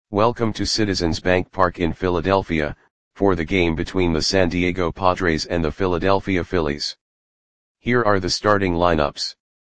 Welcome to Citizens Bank Park in Philadelphia, for the game between the San Diego Padres and the Philadelphia Phillies. Here are the starting lineups.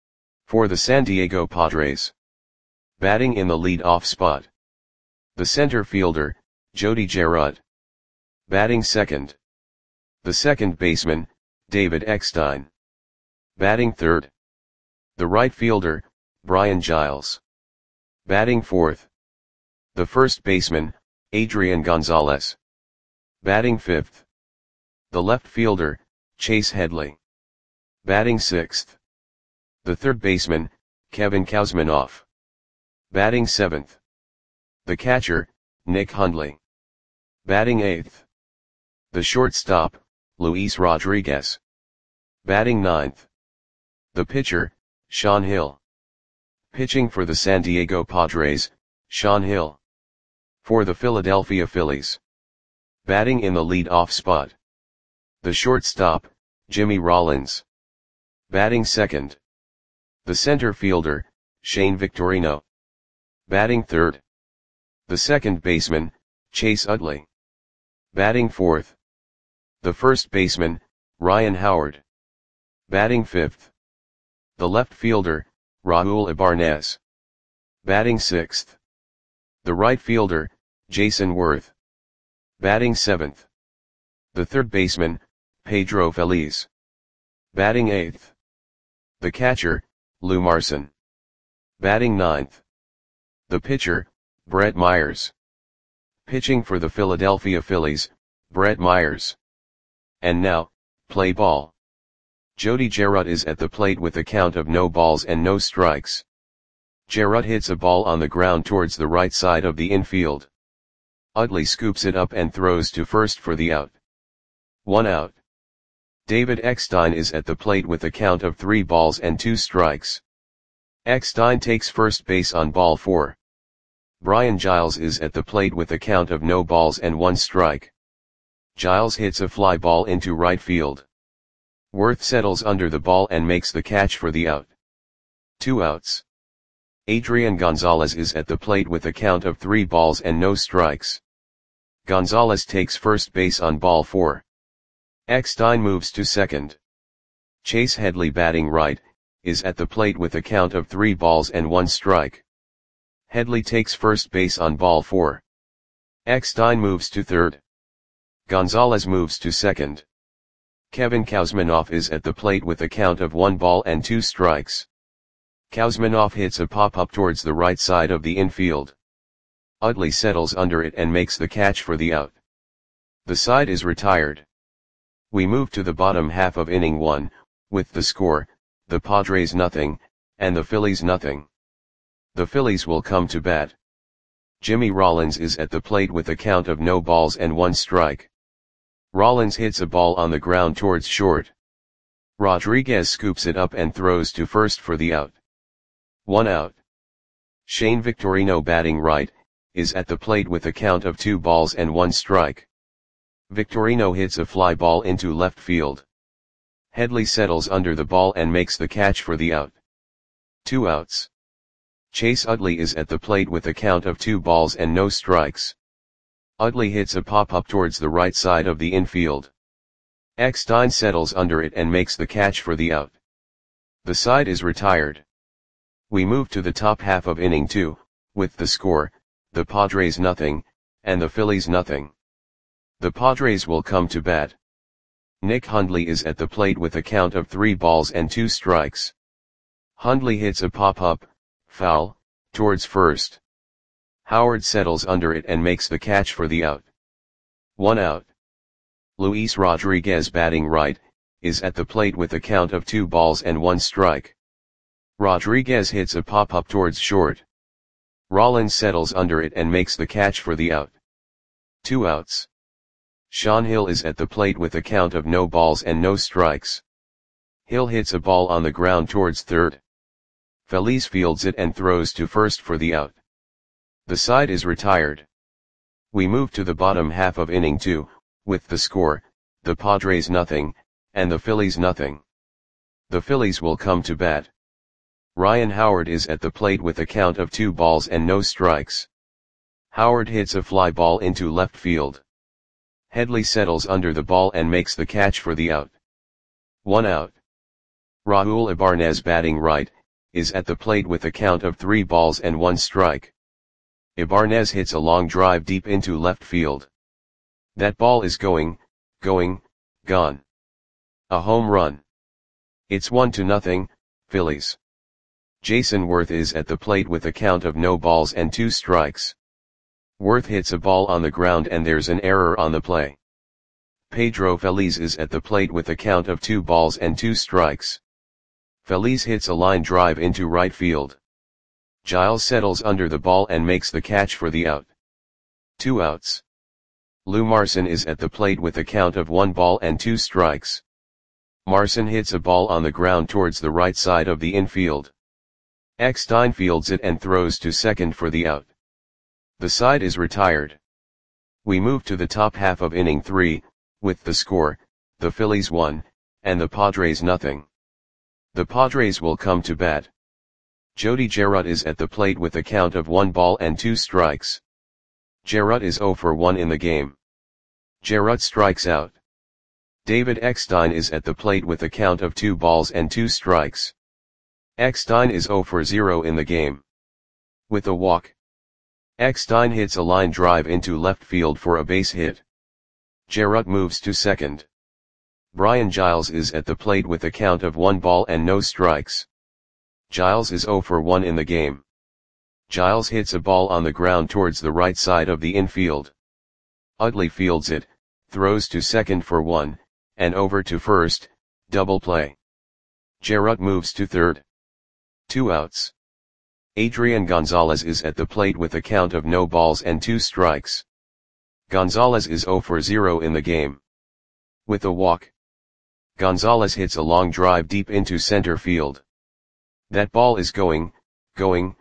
For the San Diego Padres. Batting in the lead-off spot. The center fielder, Jody Gerard. Batting second. The second baseman, David Eckstein. Batting third. The right fielder, Brian Giles. Batting fourth. The first baseman, Adrian Gonzalez. Batting fifth. The left fielder, Chase Headley. Batting sixth. The third baseman, Kevin Kouzmanoff. Batting seventh. The catcher, Nick Hundley. Batting eighth. The shortstop, Luis Rodriguez. Batting ninth. The pitcher, Sean Hill. Pitching for the San Diego Padres, Sean Hill. For the Philadelphia Phillies. Batting in the lead-off spot. The shortstop, Jimmy Rollins. Batting second. The center fielder, Shane Victorino. Batting third. The second baseman, Chase Utley. Batting fourth. The first baseman, Ryan Howard. Batting fifth. The left fielder, Raul Ibarnez. Batting sixth. The right fielder, Jason Worth. Batting seventh. The third baseman, Pedro Feliz. Batting eighth. The catcher, Lou Marson. Batting ninth. The pitcher, Brett Myers. Pitching for the Philadelphia Phillies, Brett Myers. And now, play ball. Jody Gerard is at the plate with a count of no balls and no strikes. Gerard hits a ball on the ground towards the right side of the infield. Utley scoops it up and throws to first for the out. 1 out. David Eckstein is at the plate with a count of 3 balls and 2 strikes. Eckstein takes first base on ball 4. Brian Giles is at the plate with a count of no balls and 1 strike. Giles hits a fly ball into right field. Worth settles under the ball and makes the catch for the out. 2 outs. Adrian Gonzalez is at the plate with a count of 3 balls and no strikes. Gonzalez takes first base on ball 4. Eckstein moves to second. Chase Headley, batting right, is at the plate with a count of 3 balls and 1 strike. Headley takes first base on ball 4. Eckstein moves to third. Gonzalez moves to second. Kevin Kouzmanoff is at the plate with a count of 1 ball and 2 strikes. Kouzmanoff hits a pop-up towards the right side of the infield. Utley settles under it and makes the catch for the out. The side is retired. We move to the bottom half of inning 1, with the score, the Padres nothing, and the Phillies nothing. The Phillies will come to bat. Jimmy Rollins is at the plate with a count of no balls and 1 strike. Rollins hits a ball on the ground towards short. Rodriguez scoops it up and throws to first for the out. 1 out. Shane Victorino, batting right, is at the plate with a count of 2 balls and 1 strike. Victorino hits a fly ball into left field. Headley settles under the ball and makes the catch for the out. 2 outs. Chase Utley is at the plate with a count of 2 balls and no strikes. Utley hits a pop-up towards the right side of the infield. Eckstein settles under it and makes the catch for the out. The side is retired. We move to the top half of inning 2, with the score, the Padres nothing, and the Phillies nothing. The Padres will come to bat. Nick Hundley is at the plate with a count of 3 balls and 2 strikes. Hundley hits a pop-up, foul, towards first. Howard settles under it and makes the catch for the out. 1 out. Luis Rodriguez, batting right, is at the plate with a count of 2 balls and 1 strike. Rodriguez hits a pop-up towards short. Rollins settles under it and makes the catch for the out. 2 outs. Sean Hill is at the plate with a count of no balls and no strikes. Hill hits a ball on the ground towards third. Feliz fields it and throws to first for the out. The side is retired. We move to the bottom half of inning 2, with the score, the Padres nothing, and the Phillies nothing. The Phillies will come to bat. Ryan Howard is at the plate with a count of 2 balls and no strikes. Howard hits a fly ball into left field. Headley settles under the ball and makes the catch for the out. 1 out. Raul Ibanez, batting right, is at the plate with a count of 3 balls and 1 strike. Ibanez hits a long drive deep into left field. That ball is going, gone. A home run. It's 1-0, Phillies. Jason Worth is at the plate with a count of no balls and 2 strikes. Worth hits a ball on the ground and there's an error on the play. Pedro Feliz is at the plate with a count of 2 balls and 2 strikes. Feliz hits a line drive into right field. Giles settles under the ball and makes the catch for the out. 2 outs. Lou Marson is at the plate with a count of 1 ball and 2 strikes. Marson hits a ball on the ground towards the right side of the infield. Eckstein fields it and throws to second for the out. The side is retired. We move to the top half of inning 3, with the score, the Phillies 1, and the Padres 0. The Padres will come to bat. Jody Gerut is at the plate with a count of 1 ball and 2 strikes. Gerut is 0 for 1 in the game. Gerut strikes out. David Eckstein is at the plate with a count of 2 balls and 2 strikes. Eckstein is 0 for 0 in the game. With a walk. Eckstein hits a line drive into left field for a base hit. Gerut moves to second. Brian Giles is at the plate with a count of 1 ball and no strikes. Giles is 0 for 1 in the game. Giles hits a ball on the ground towards the right side of the infield. Utley fields it, throws to second for 1, and over to first, double play. Gerut moves to third. 2 outs. Adrian Gonzalez is at the plate with a count of no balls and 2 strikes. Gonzalez is 0 for 0 in the game. With a walk. Gonzalez hits a long drive deep into center field. That ball is going, gone.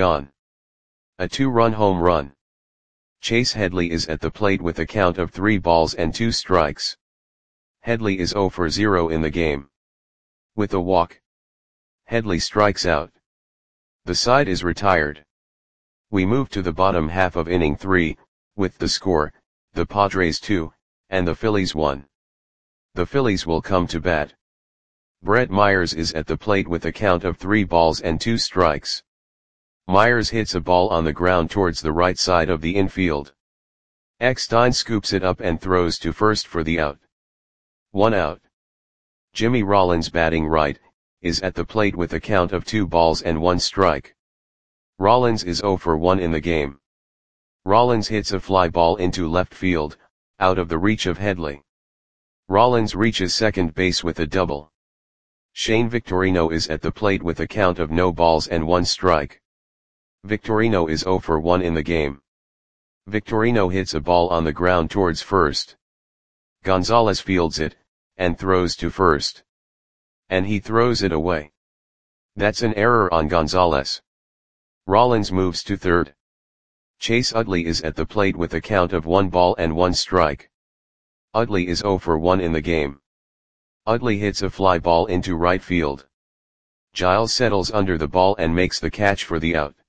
A 2-run home run. Chase Headley is at the plate with a count of 3 balls and 2 strikes. Headley is 0 for 0 in the game. With a walk. Headley strikes out. The side is retired. We move to the bottom half of inning 3, with the score, the Padres 2, and the Phillies 1. The Phillies will come to bat. Brett Myers is at the plate with a count of 3 balls and 2 strikes. Myers hits a ball on the ground towards the right side of the infield. Eckstein scoops it up and throws to first for the out. 1 out. Jimmy Rollins, batting right, is at the plate with a count of 2 balls and 1 strike. Rollins is 0 for 1 in the game. Rollins hits a fly ball into left field, out of the reach of Headley. Rollins reaches second base with a double. Shane Victorino is at the plate with a count of no balls and 1 strike. Victorino is 0 for 1 in the game. Victorino hits a ball on the ground towards first. Gonzalez fields it, and throws to first. And he throws it away. That's an error on Gonzalez. Rollins moves to third. Chase Utley is at the plate with a count of 1 ball and 1 strike. Utley is 0 for 1 in the game. Utley hits a fly ball into right field. Giles settles under the ball and makes the catch for the out.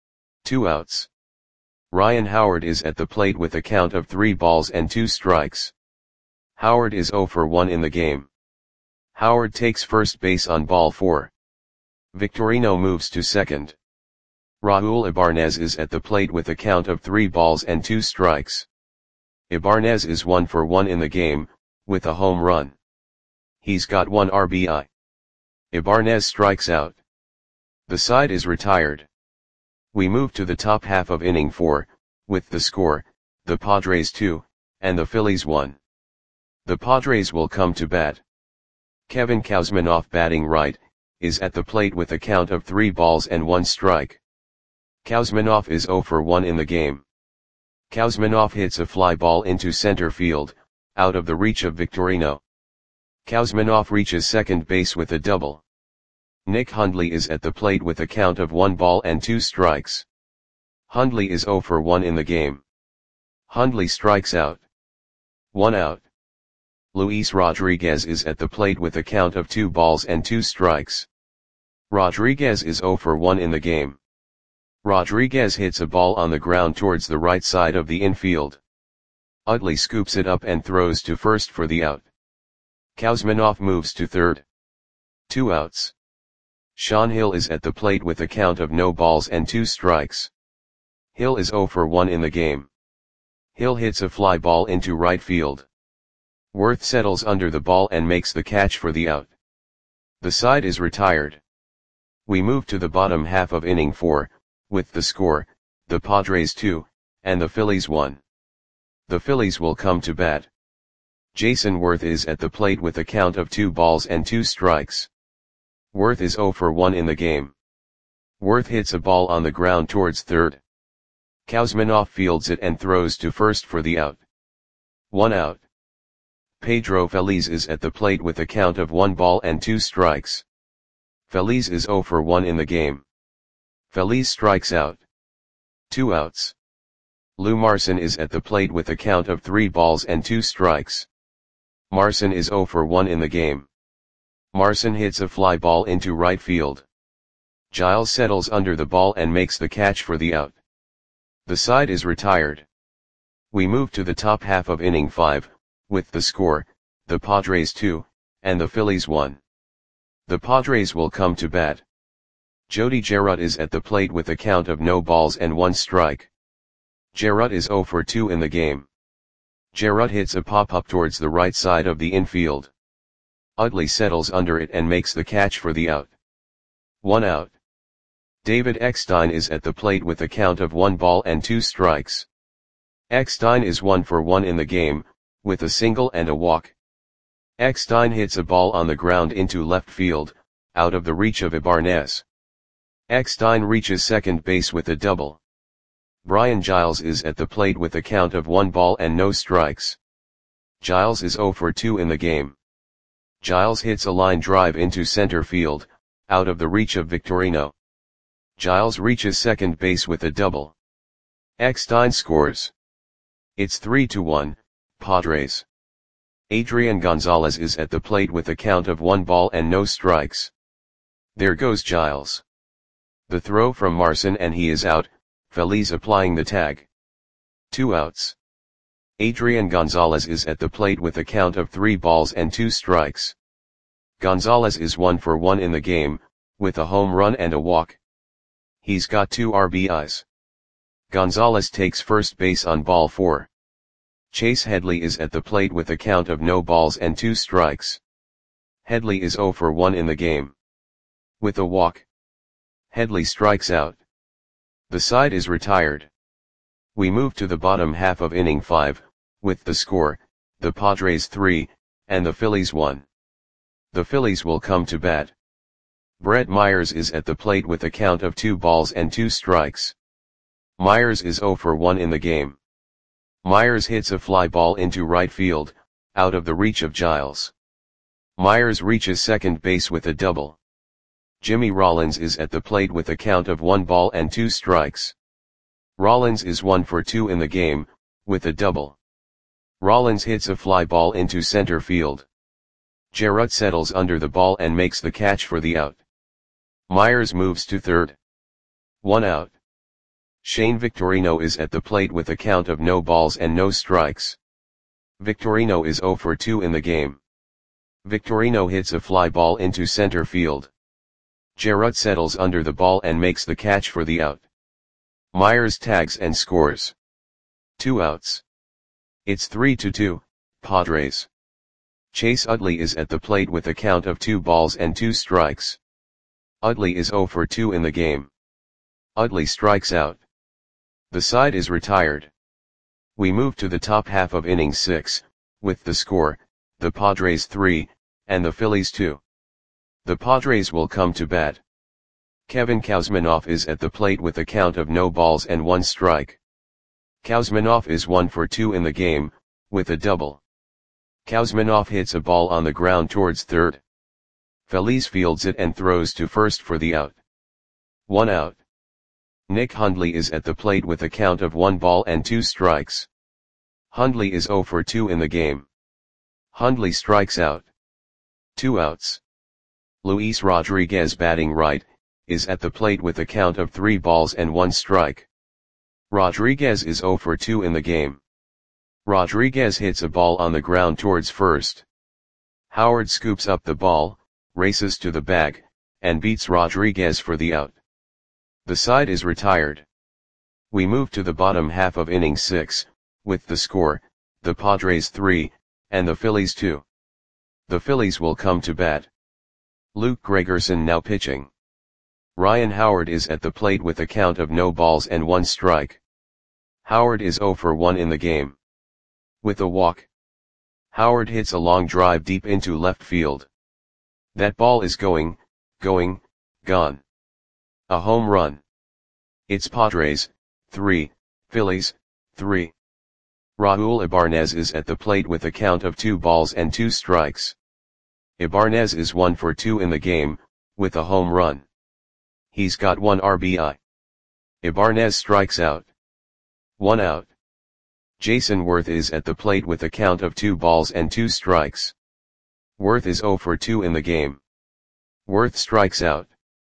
2 outs. Ryan Howard is at the plate with a count of 3 balls and 2 strikes. Howard is 0 for 1 in the game. Howard takes first base on ball 4. Victorino moves to second. Raul Ibanez is at the plate with a count of 3 balls and 2 strikes. Ibanez is 1 for 1 in the game, with a home run. He's got 1 RBI. Ibanez strikes out. The side is retired. We move to the top half of inning 4, with the score, the Padres 2, and the Phillies 1. The Padres will come to bat. Kevin Kuzminoff, batting right, is at the plate with a count of 3 balls and 1 strike. Kuzminoff is 0 for 1 in the game. Kuzminoff hits a fly ball into center field, out of the reach of Victorino. Kuzminoff reaches second base with a double. Nick Hundley is at the plate with a count of 1 ball and 2 strikes. Hundley is 0 for 1 in the game. Hundley strikes out. 1 out. Luis Rodriguez is at the plate with a count of 2 balls and 2 strikes. Rodriguez is 0 for 1 in the game. Rodriguez hits a ball on the ground towards the right side of the infield. Utley scoops it up and throws to first for the out. Kuzminov moves to third. 2 outs. Sean Hill is at the plate with a count of no balls and 2 strikes. Hill is 0 for 1 in the game. Hill hits a fly ball into right field. Worth settles under the ball and makes the catch for the out. The side is retired. We move to the bottom half of inning 4, with the score, the Padres 2, and the Phillies 1. The Phillies will come to bat. Jason Worth is at the plate with a count of 2 balls and 2 strikes. Worth is 0 for 1 in the game. Worth hits a ball on the ground towards third. Kuzminov fields it and throws to first for the out. 1 out. Pedro Feliz is at the plate with a count of 1 ball and 2 strikes. Feliz is 0 for 1 in the game. Feliz strikes out. 2 outs. Lou Marson is at the plate with a count of 3 balls and 2 strikes. Marson is 0 for 1 in the game. Marson hits a fly ball into right field. Giles settles under the ball and makes the catch for the out. The side is retired. We move to the top half of inning 5, with the score, the Padres 2, and the Phillies 1. The Padres will come to bat. Jody Jarrett is at the plate with a count of no balls and 1 strike. Jarrett is 0 for 2 in the game. Jarrett hits a pop-up towards the right side of the infield. Utley settles under it and makes the catch for the out. 1 out. David Eckstein is at the plate with a count of 1 ball and 2 strikes. Eckstein is 1 for 1 in the game, with a single and a walk. Eckstein hits a ball on the ground into left field, out of the reach of Ibanez. Eckstein reaches second base with a double. Brian Giles is at the plate with a count of 1 ball and no strikes. Giles is 0 for 2 in the game. Giles hits a line drive into center field, out of the reach of Victorino. Giles reaches second base with a double. Eckstein scores. It's 3-1, Padres. Adrian Gonzalez is at the plate with a count of 1 ball and no strikes. There goes Giles. The throw from Marson and he is out, Feliz applying the tag. 2 outs. Adrian Gonzalez is at the plate with a count of 3 balls and 2 strikes. Gonzalez is 1 for 1 in the game, with a home run and a walk. He's got 2 RBIs. Gonzalez takes first base on ball 4. Chase Headley is at the plate with a count of no balls and 2 strikes. Headley is 0 for 1 in the game. With a walk. Headley strikes out. The side is retired. We move to the bottom half of inning 5, with the score, the Padres 3, and the Phillies 1. The Phillies will come to bat. Brett Myers is at the plate with a count of 2 balls and 2 strikes. Myers is 0 for 1 in the game. Myers hits a fly ball into right field, out of the reach of Giles. Myers reaches second base with a double. Jimmy Rollins is at the plate with a count of 1 ball and 2 strikes. Rollins is 1 for 2 in the game, with a double. Rollins hits a fly ball into center field. Jarrett settles under the ball and makes the catch for the out. Myers moves to third. 1 out. Shane Victorino is at the plate with a count of no balls and no strikes. Victorino is 0 for 2 in the game. Victorino hits a fly ball into center field. Jarrett settles under the ball and makes the catch for the out. Myers tags and scores. 2 outs. It's 3-2, Padres. Chase Utley is at the plate with a count of 2 balls and 2 strikes. Utley is 0 for 2 in the game. Utley strikes out. The side is retired. We move to the top half of inning 6, with the score, the Padres 3, and the Phillies 2. The Padres will come to bat. Kevin Kuzminov is at the plate with a count of no balls and 1 strike. Kuzminov is 1 for 2 in the game, with a double. Kuzminov hits a ball on the ground towards third. Feliz fields it and throws to first for the out. 1 out. Nick Hundley is at the plate with a count of 1 ball and 2 strikes. Hundley is 0 for 2 in the game. Hundley strikes out. 2 outs. Luis Rodriguez batting right, is at the plate with a count of 3 balls and 1 strike. Rodriguez is 0 for 2 in the game. Rodriguez hits a ball on the ground towards first. Howard scoops up the ball, races to the bag, and beats Rodriguez for the out. The side is retired. We move to the bottom half of inning 6, with the score, the Padres 3, and the Phillies 2. The Phillies will come to bat. Luke Gregerson now pitching. Ryan Howard is at the plate with a count of no balls and 1 strike. Howard is 0 for 1 in the game. With a walk, Howard hits a long drive deep into left field. That ball is gone. A home run. It's Padres 3, Phillies 3. Raul Ibanez is at the plate with a count of 2 balls and 2 strikes. Ibanez is 1 for 2 in the game, with a home run. He's got 1 RBI. Ibanez strikes out. 1 out. Jason Worth is at the plate with a count of 2 balls and 2 strikes. Worth is 0 for 2 in the game. Worth strikes out.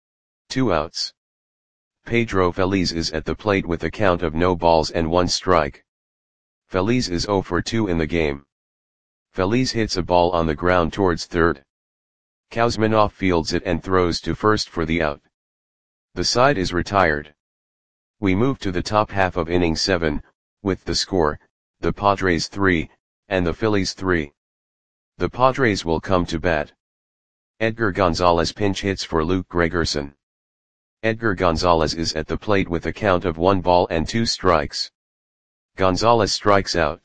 2 outs. Pedro Feliz is at the plate with a count of no balls and 1 strike. Feliz is 0 for 2 in the game. Feliz hits a ball on the ground towards third. Kuzminoff fields it and throws to first for the out. The side is retired. We move to the top half of inning 7, with the score, the Padres 3, and the Phillies 3. The Padres will come to bat. Edgar Gonzalez pinch hits for Luke Gregerson. Edgar Gonzalez is at the plate with a count of 1 ball and 2 strikes. Gonzalez strikes out.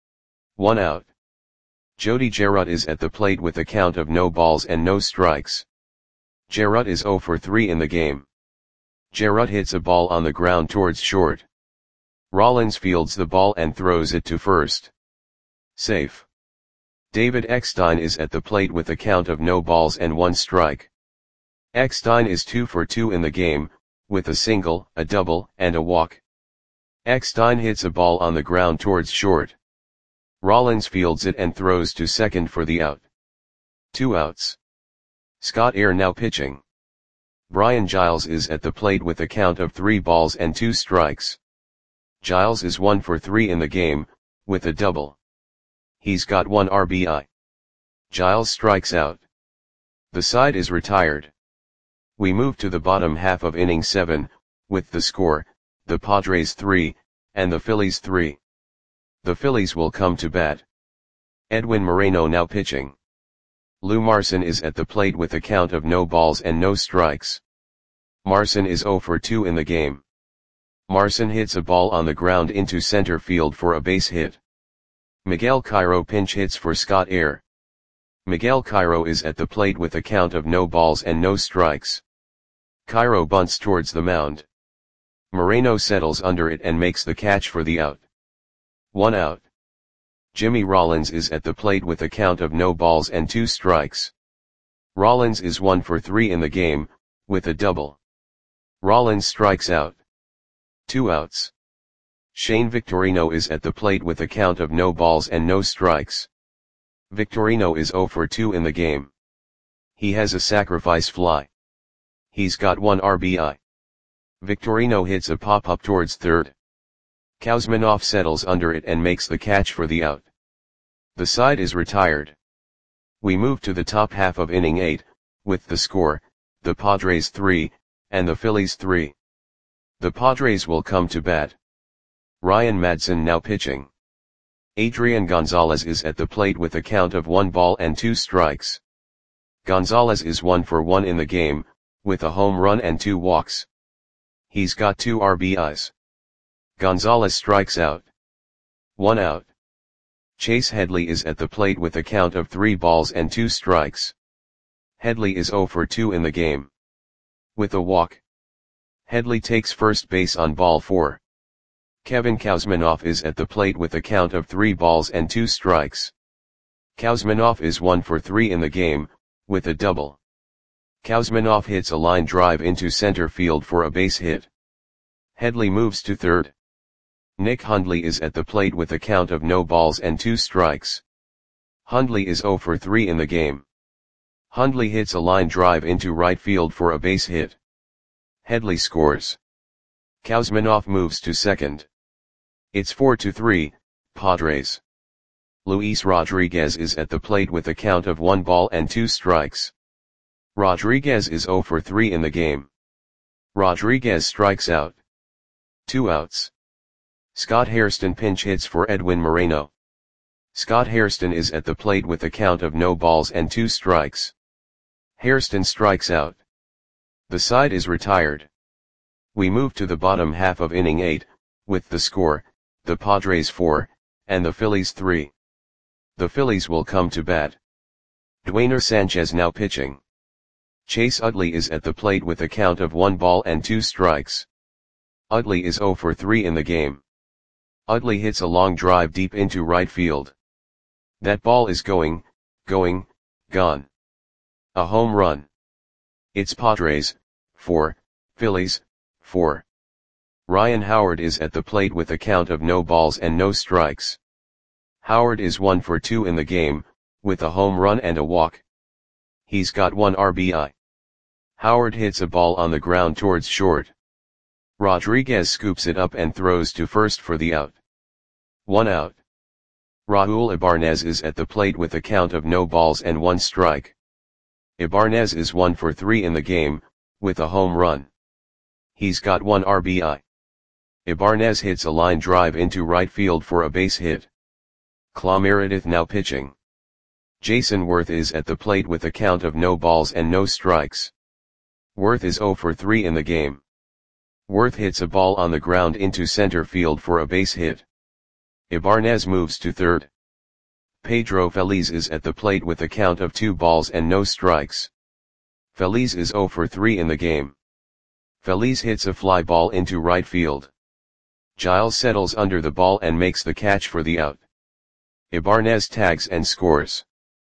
1 out. Jody Jarrett is at the plate with a count of no balls and no strikes. Jarrett is 0 for 3 in the game. Jarrett hits a ball on the ground towards short. Rollins fields the ball and throws it to first. Safe. David Eckstein is at the plate with a count of no balls and 1 strike. Eckstein is 2 for 2 in the game, with a single, a double, and a walk. Eckstein hits a ball on the ground towards short. Rollins fields it and throws to second for the out. 2 outs. Scott Air now pitching. Brian Giles is at the plate with a count of 3 balls and 2 strikes. Giles is 1 for 3 in the game, with a double. He's got 1 RBI. Giles strikes out. The side is retired. We move to the bottom half of inning 7, with the score, the Padres 3, and the Phillies 3. The Phillies will come to bat. Edwin Moreno now pitching. Lou Marson is at the plate with a count of no balls and no strikes. Marson is 0 for 2 in the game. Marson hits a ball on the ground into center field for a base hit. Miguel Cairo pinch hits for Scott Air. Miguel Cairo is at the plate with a count of no balls and no strikes. Cairo bunts towards the mound. Moreno settles under it and makes the catch for the out. 1 out. Jimmy Rollins is at the plate with a count of no balls and 2 strikes. Rollins is 1 for 3 in the game, with a double. Rollins strikes out. 2 outs. Shane Victorino is at the plate with a count of no balls and no strikes. Victorino is 0 for 2 in the game. He has a sacrifice fly. He's got 1 RBI. Victorino hits a pop-up towards third. Kuzminoff settles under it and makes the catch for the out. The side is retired. We move to the top half of inning 8, with the score, the Padres 3, and the Phillies 3. The Padres will come to bat. Ryan Madson now pitching. Adrian Gonzalez is at the plate with a count of 1 ball and 2 strikes. Gonzalez is 1 for 1 in the game, with a home run and 2 walks. He's got 2 RBIs. Gonzalez strikes out. 1 out. Chase Headley is at the plate with a count of 3 balls and 2 strikes. Headley is 0 for 2 in the game. With a walk. Headley takes first base on ball 4. Kevin Kuzminoff is at the plate with a count of 3 balls and 2 strikes. Kuzminoff is 1 for 3 in the game, with a double. Kuzminoff hits a line drive into center field for a base hit. Headley moves to third. Nick Hundley is at the plate with a count of no balls and 2 strikes. Hundley is 0 for 3 in the game. Hundley hits a line drive into right field for a base hit. Headley scores. Kuzminoff moves to second. It's 4-3, Padres. Luis Rodriguez is at the plate with a count of 1 ball and 2 strikes. Rodriguez is 0 for 3 in the game. Rodriguez strikes out. 2 outs. Scott Hairston pinch hits for Edwin Moreno. Scott Hairston is at the plate with a count of no balls and 2 strikes. Hairston strikes out. The side is retired. We move to the bottom half of inning 8, with the score, the Padres 4, and the Phillies 3. The Phillies will come to bat. Dwayner Sanchez now pitching. Chase Utley is at the plate with a count of 1 ball and 2 strikes. Utley is 0 for 3 in the game. Utley hits a long drive deep into right field. That ball is going, gone. A home run. It's Padres 4, Phillies 4. Ryan Howard is at the plate with a count of no balls and no strikes. Howard is 1 for 2 in the game, with a home run and a walk. He's got 1 RBI. Howard hits a ball on the ground towards short. Rodriguez scoops it up and throws to first for the out. 1 out. Raul Ibanez is at the plate with a count of no balls and 1 strike. Ibanez is 1 for 3 in the game, with a home run. He's got 1 RBI. Ibanez hits a line drive into right field for a base hit. Clay Meredith now pitching. Jason Worth is at the plate with a count of no balls and no strikes. Worth is 0 for 3 in the game. Worth hits a ball on the ground into center field for a base hit. Ibanez moves to third. Pedro Feliz is at the plate with a count of 2 balls and no strikes. Feliz is 0 for 3 in the game. Feliz hits a fly ball into right field. Giles settles under the ball and makes the catch for the out. Ibanez tags and scores.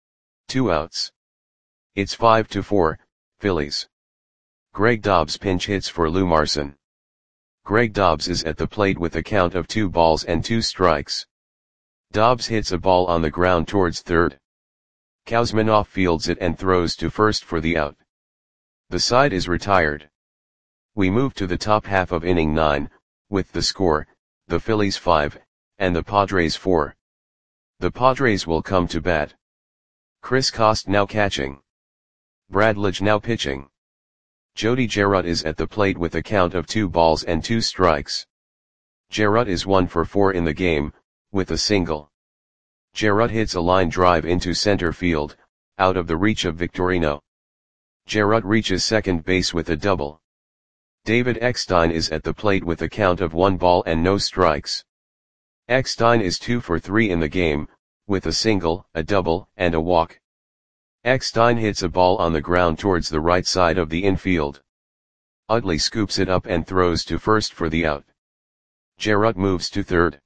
2 outs. It's 5-4, Phillies. Greg Dobbs pinch hits for Lou Marson. Greg Dobbs is at the plate with a count of 2 balls and 2 strikes. Dobbs hits a ball on the ground towards third. Kuzminoff fields it and throws to first for the out. The side is retired. We move to the top half of inning 9, with the score, the Phillies 5, and the Padres 4. The Padres will come to bat. Chris Coste now catching. Brad Lidge now pitching. Jody Gerut is at the plate with a count of 2 balls and 2 strikes. Gerut is 1 for 4 in the game, with a single. Gerut hits a line drive into center field, out of the reach of Victorino. Gerut reaches second base with a double. David Eckstein is at the plate with a count of 1 ball and no strikes. Eckstein is 2 for 3 in the game, with a single, a double, and a walk. Eckstein hits a ball on the ground towards the right side of the infield. Utley scoops it up and throws to first for the out. Gerut moves to third.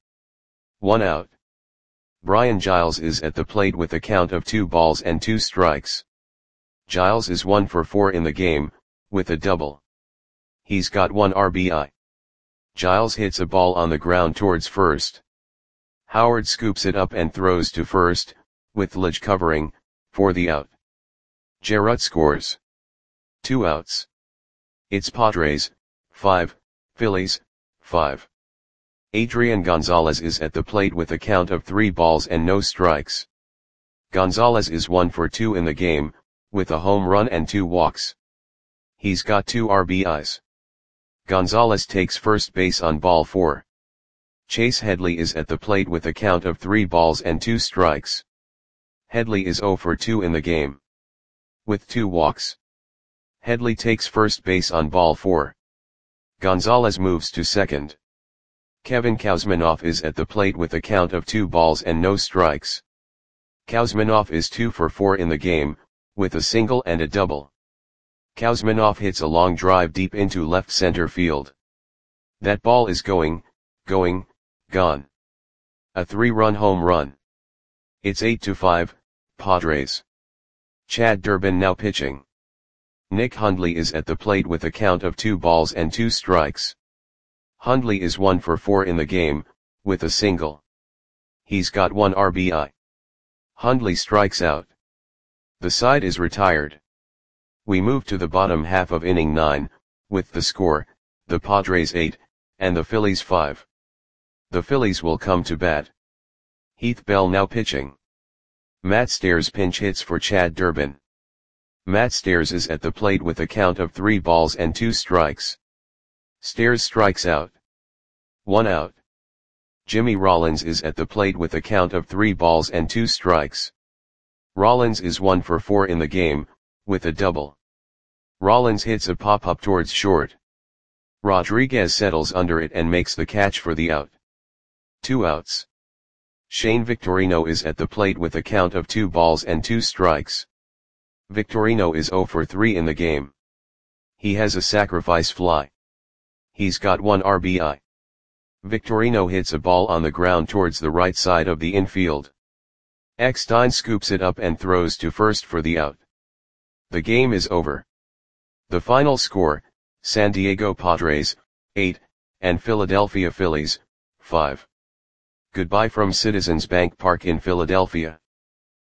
1 out. Brian Giles is at the plate with a count of 2 balls and 2 strikes. Giles is 1 for 4 in the game, with a double. He's got 1 RBI. Giles hits a ball on the ground towards first. Howard scoops it up and throws to first, with Lidge covering, for the out. Gerut scores. 2 outs. It's Padres 5, Phillies 5. Adrian Gonzalez is at the plate with a count of 3 balls and no strikes. Gonzalez is 1 for 2 in the game, with a home run and 2 walks. He's got 2 RBIs. Gonzalez takes first base on ball 4. Chase Headley is at the plate with a count of 3 balls and 2 strikes. Headley is 0 for 2 in the game, with 2 walks. Headley takes first base on ball 4. Gonzalez moves to second. Kevin Kuzminoff is at the plate with a count of 2 balls and no strikes. Kuzminoff is 2 for 4 in the game, with a single and a double. Kuzminoff hits a long drive deep into left center field. That ball is going, gone. A 3-run home run. It's 8-5, Padres. Chad Durbin now pitching. Nick Hundley is at the plate with a count of 2 balls and 2 strikes. Hundley is 1 for 4 in the game, with a single. He's got 1 RBI. Hundley strikes out. The side is retired. We move to the bottom half of inning 9, With the score, the Padres 8, and the Phillies 5. The Phillies will come to bat. Heath Bell now pitching. Matt Stairs pinch hits for Chad Durbin. Matt Stairs is at the plate with a count of 3 balls and 2 strikes. Stairs strikes out. 1 out. Jimmy Rollins is at the plate with a count of 3 balls and 2 strikes. Rollins is 1 for 4 in the game, with a double. Rollins hits a pop-up towards short. Rodriguez settles under it and makes the catch for the out. 2 outs. Shane Victorino is at the plate with a count of 2 balls and 2 strikes. Victorino is 0 for 3 in the game. He has a sacrifice fly. He's got 1 RBI. Victorino hits a ball on the ground towards the right side of the infield. Eckstein scoops it up and throws to first for the out. The game is over. The final score, San Diego Padres, 8, and Philadelphia Phillies, 5. Goodbye from Citizens Bank Park in Philadelphia.